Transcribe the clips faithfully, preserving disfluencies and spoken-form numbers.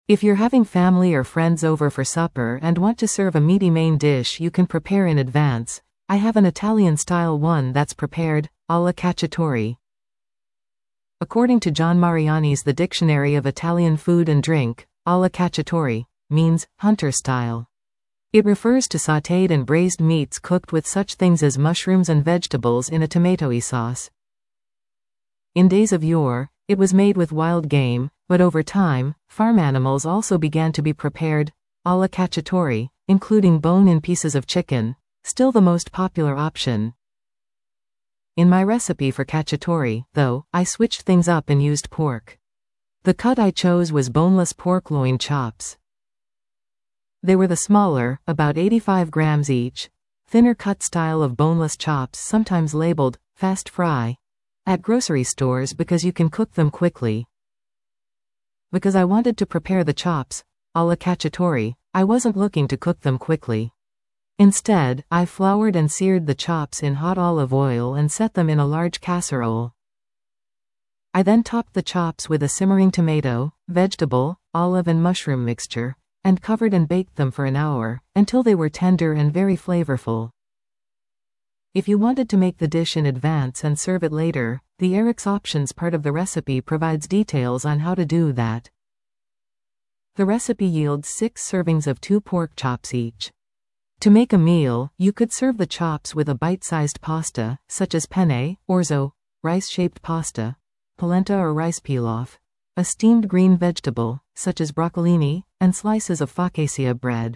If you're having family or friends over for supper and want to serve a meaty main dish you can prepare in advance, I have an Italian-style one that's prepared, alla cacciatore. According to John Mariani's The Dictionary of Italian Food and Drink, alla cacciatore means hunter style. It refers to sautéed and braised meats cooked with such things as mushrooms and vegetables in a tomatoey sauce. In days of yore, it was made with wild game, but over time, farm animals also began to be prepared, alla cacciatore, including bone-in pieces of chicken, still the most popular option. In my recipe for cacciatore, though, I switched things up and used pork. The cut I chose was boneless pork loin chops. They were the smaller, about eighty-five grams each, thinner cut style of boneless chops sometimes labeled fast fry at grocery stores because you can cook them quickly. Because I wanted to prepare the chops, alla cacciatore, I wasn't looking to cook them quickly. Instead, I floured and seared the chops in hot olive oil and set them in a large casserole. I then topped the chops with a simmering tomato, vegetable, olive and mushroom mixture, and covered and baked them for an hour, until they were tender and very flavorful. If you wanted to make the dish in advance and serve it later, the Eric's Options part of the recipe provides details on how to do that. The recipe yields six servings of two pork chops each. To make a meal, you could serve the chops with a bite-sized pasta, such as penne, orzo, rice-shaped pasta, polenta or rice pilaf, a steamed green vegetable, such as broccolini, and slices of focaccia bread.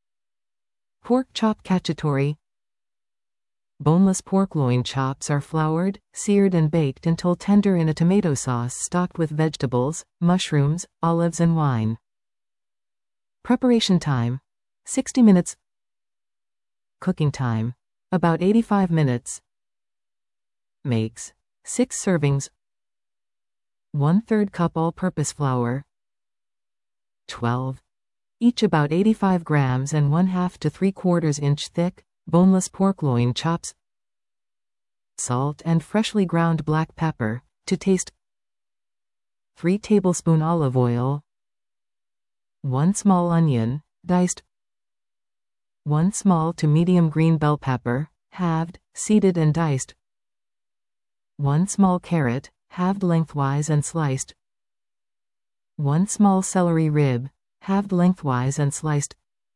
Pork chop cacciatore. Boneless pork loin chops are floured, seared and baked until tender in a tomato sauce stocked with vegetables, mushrooms, olives and wine. Preparation time: sixty minutes. Cooking time: about eighty-five minutes. Makes six servings. one third cup all-purpose flour. twelve. Each about eighty-five grams and one half to three quarters inch thick, boneless pork loin chops. Salt and freshly ground black pepper, to taste. three tablespoons olive oil. one small onion, diced. one small to medium green bell pepper, halved, seeded and diced. one small carrot, halved lengthwise and sliced. one small celery rib, halved lengthwise and sliced.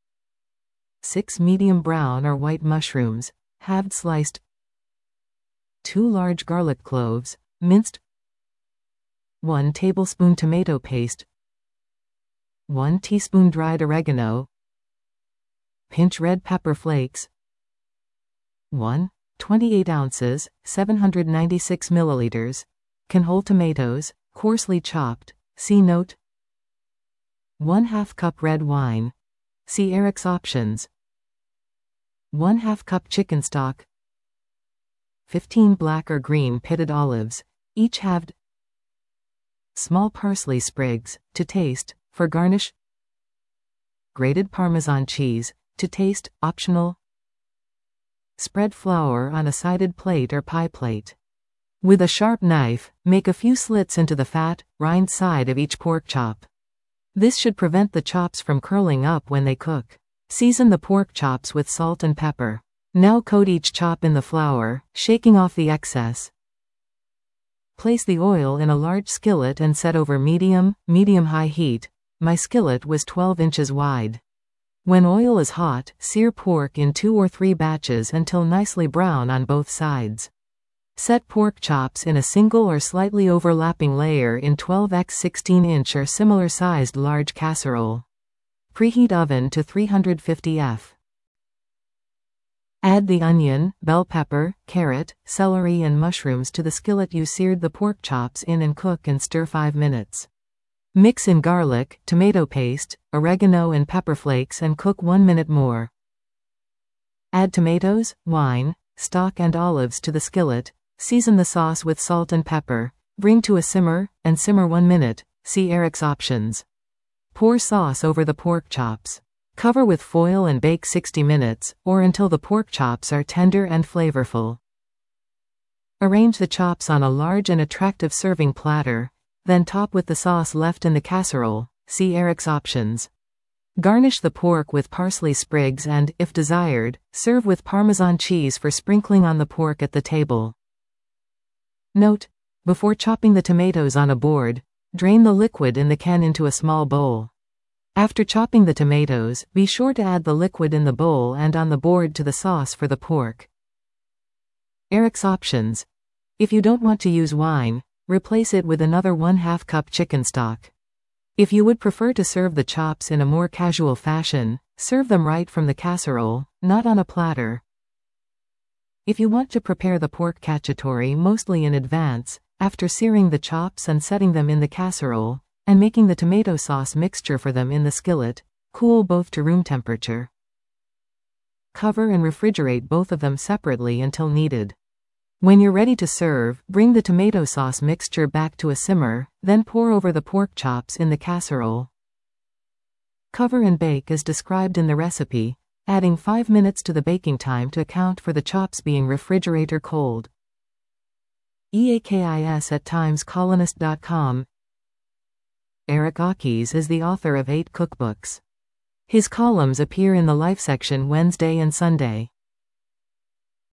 six medium brown or white mushrooms, halved sliced. two large garlic cloves, minced. one tablespoon tomato paste. one teaspoon dried oregano. Pinch red pepper flakes. one. twenty-eight ounces, seven hundred ninety-six milliliters. Can whole tomatoes, coarsely chopped. See note. one half cup red wine. See Eric's Options. one half cup chicken stock. fifteen black or green pitted olives, each halved. Small parsley sprigs, to taste, for garnish. Grated Parmesan cheese, to taste, optional. Spread flour on a sided plate or pie plate. With a sharp knife, make a few slits into the fat, rind side of each pork chop. This should prevent the chops from curling up when they cook. Season the pork chops with salt and pepper. Now coat each chop in the flour, shaking off the excess. Place the oil in a large skillet and set over medium, medium-high heat. My skillet was twelve inches wide. When oil is hot, sear pork in two or three batches until nicely brown on both sides. Set pork chops in a single or slightly overlapping layer in twelve by sixteen inch or similar sized large casserole. Preheat oven to three hundred fifty F. Add the onion, bell pepper, carrot, celery and mushrooms to the skillet you seared the pork chops in and cook and stir five minutes. Mix in garlic, tomato paste, oregano and pepper flakes and cook one minute more. Add tomatoes, wine, stock and olives to the skillet. Season the sauce with salt and pepper. Bring to a simmer, and simmer one minute. See Eric's Options. Pour sauce over the pork chops. Cover with foil and bake sixty minutes, or until the pork chops are tender and flavorful. Arrange the chops on a large and attractive serving platter, then top with the sauce left in the casserole. See Eric's options. Garnish the pork with parsley sprigs and, if desired, serve with Parmesan cheese for sprinkling on the pork at the table. Note: before chopping the tomatoes on a board, drain the liquid in the can into a small bowl. After chopping the tomatoes, be sure to add the liquid in the bowl and on the board to the sauce for the pork. Eric's options. If you don't want to use wine, replace it with another one half cup chicken stock. If you would prefer to serve the chops in a more casual fashion, serve them right from the casserole, not on a platter. If you want to prepare the pork cacciatore mostly in advance, after searing the chops and setting them in the casserole, and making the tomato sauce mixture for them in the skillet, cool both to room temperature. Cover and refrigerate both of them separately until needed. When you're ready to serve, bring the tomato sauce mixture back to a simmer, then pour over the pork chops in the casserole. Cover and bake as described in the recipe, adding five minutes to the baking time to account for the chops being refrigerator cold. EAKIS at times colonist dot com. Eric Akis is the author of eight cookbooks. His columns appear in the Life section Wednesday and Sunday.